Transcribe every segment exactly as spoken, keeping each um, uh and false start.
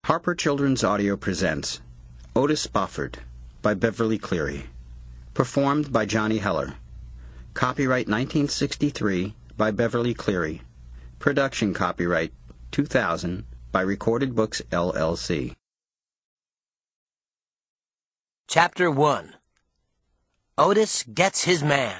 Harper Children's Audio presents Otis Spofford by Beverly Cleary. Performed by Johnny Heller. Copyright nineteen sixty-three by Beverly Cleary. Production copyright two thousand by Recorded Books, L L C. Chapter one. Otis Gets His Man.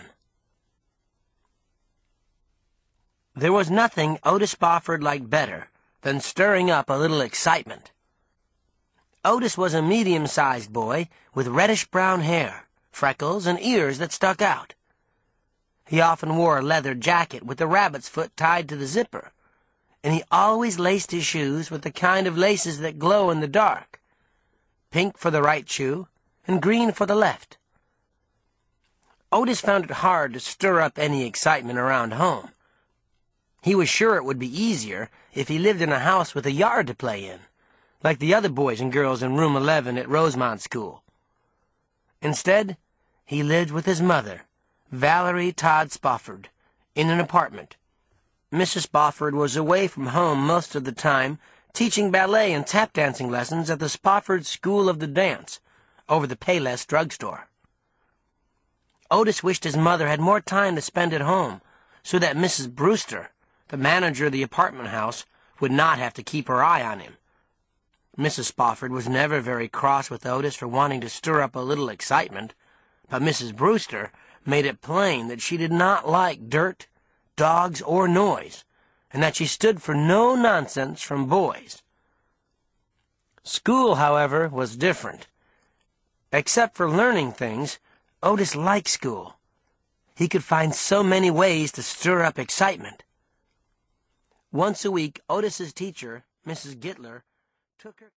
There was nothing Otis Spofford liked better than stirring up a little excitement. Otis was a medium-sized boy with reddish-brown hair, freckles, and ears that stuck out. He often wore a leather jacket with a rabbit's foot tied to the zipper, and he always laced his shoes with the kind of laces that glow in the dark, pink for the right shoe and green for the left. Otis found it hard to stir up any excitement around home. He was sure it would be easier if he lived in a house with a yard to play in, like the other boys and girls in room eleven at Rosemont School. Instead, he lived with his mother, Valerie Todd Spofford, in an apartment. Missus Spofford was away from home most of the time, teaching ballet and tap dancing lessons at the Spofford School of the Dance, over the Payless drugstore. Otis wished his mother had more time to spend at home, so that Missus Brewster, the manager of the apartment house, would not have to keep her eye on him. Missus Spofford was never very cross with Otis for wanting to stir up a little excitement, but Missus Brewster made it plain that she did not like dirt, dogs, or noise, and that she stood for no nonsense from boys. School, however, was different. Except for learning things, Otis liked school. He could find so many ways to stir up excitement. Once a week, Otis's teacher, Missus Gittler, took her